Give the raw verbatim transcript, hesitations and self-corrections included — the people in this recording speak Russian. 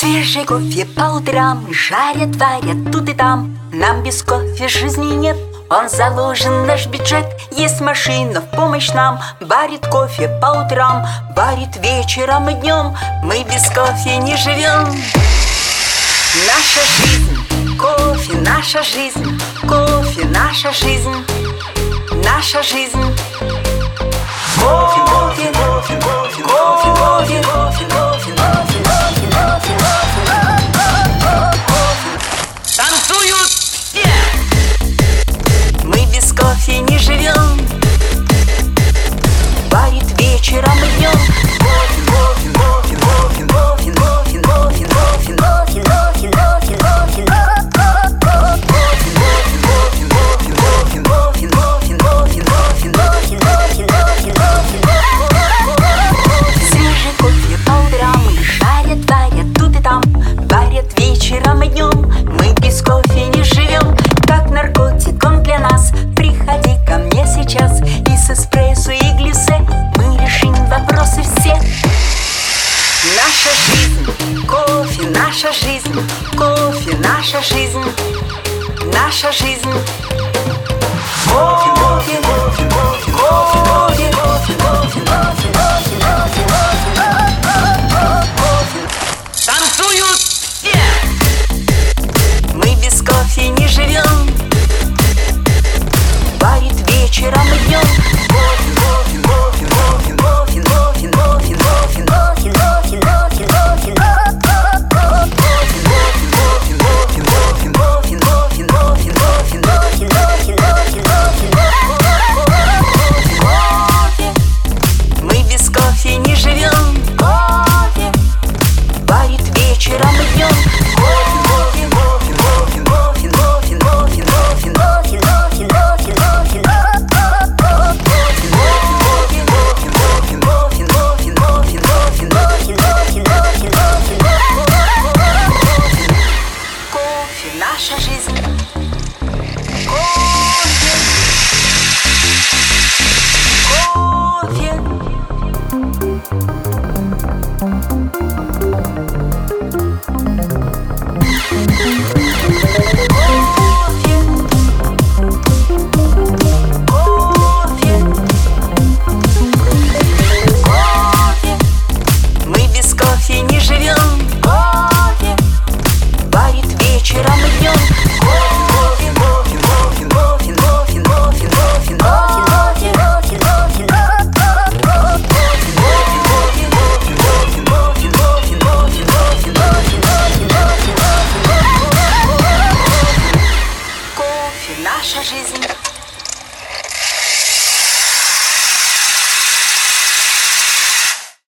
Свежий кофе по утрам жарят, варят тут и там. Нам без кофе жизни нет, он заложен наш бюджет. Есть машина в помощь нам, варит кофе по утрам, варит вечером и днем. Мы без кофе не живем. Наша жизнь, кофе, наша жизнь, кофе, наша жизнь, наша жизнь. Кофе, кофе, кофе, кофе, кофе, кофе, кофе, кофе, кофе, кофе, кофе. Танцуют все! Мы без кофе не живем. Варит вечером и днем. Кофе, кофе, кофе, кофе, кофе, кофе, кофе, кофе, кофе, кофе, кофе, кофе, свежий кофе по утрам жарят, варят тут и там, варят вечером и днем. Мы без кофе не живем, как наркотик он для нас. Приходи ко мне сейчас, и с эспрессо и глиссе мы решим вопросы все. Наша жизнь, кофе, наша жизнь, кофе, наша жизнь, наша жизнь. Кофе, кофе, кофе, кофе, кофе, кофе, кофе, кофе, кофе, кофе, кофе. Танцуют все! Мы без кофе не живем. Варит вечером и днем. Кофе, кофе, кофе, кофе, кофе, кофе, кофе, кофе, кофе, кофе, кофе, кофе, мы без кофе не живем. Кофе варит вечером и днем. Кофе, кофе, кофе, кофе, кофе, кофе, кофе, кофе, кофе, кофе, кофе, кофе, кофе, наша жизнь. Кофе, кофе. Мы без кофе не живем. Кофе варит вечером и днем. Кофе, кофе, кофе, кофе, кофе, кофе, кофе, кофе, кофе, кофе, кофе, кофе, наша жизнь.